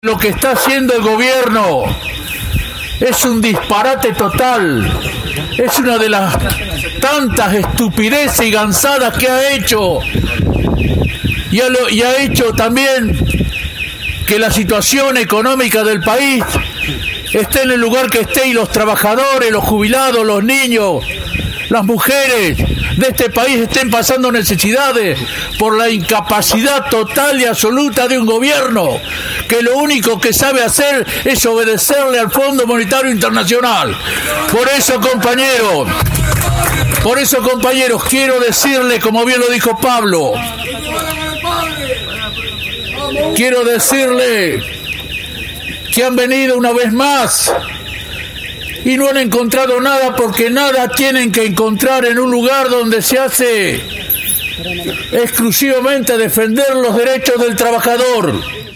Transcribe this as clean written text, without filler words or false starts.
Lo que está haciendo el gobierno es un disparate total, es una de las tantas estupideces y gansadas que ha hecho, y ha hecho también que la situación económica del país esté en el lugar que esté, y los trabajadores, los jubilados, los niños, las mujeres de este país estén pasando necesidades por la incapacidad total y absoluta de un gobierno que lo único que sabe hacer es obedecerle al Fondo Monetario Internacional. Por eso, compañeros, quiero decirle, como bien lo dijo Pablo, quiero decirle que han venido una vez más y no han encontrado nada, porque nada tienen que encontrar en un lugar donde se hace exclusivamente defender los derechos del trabajador.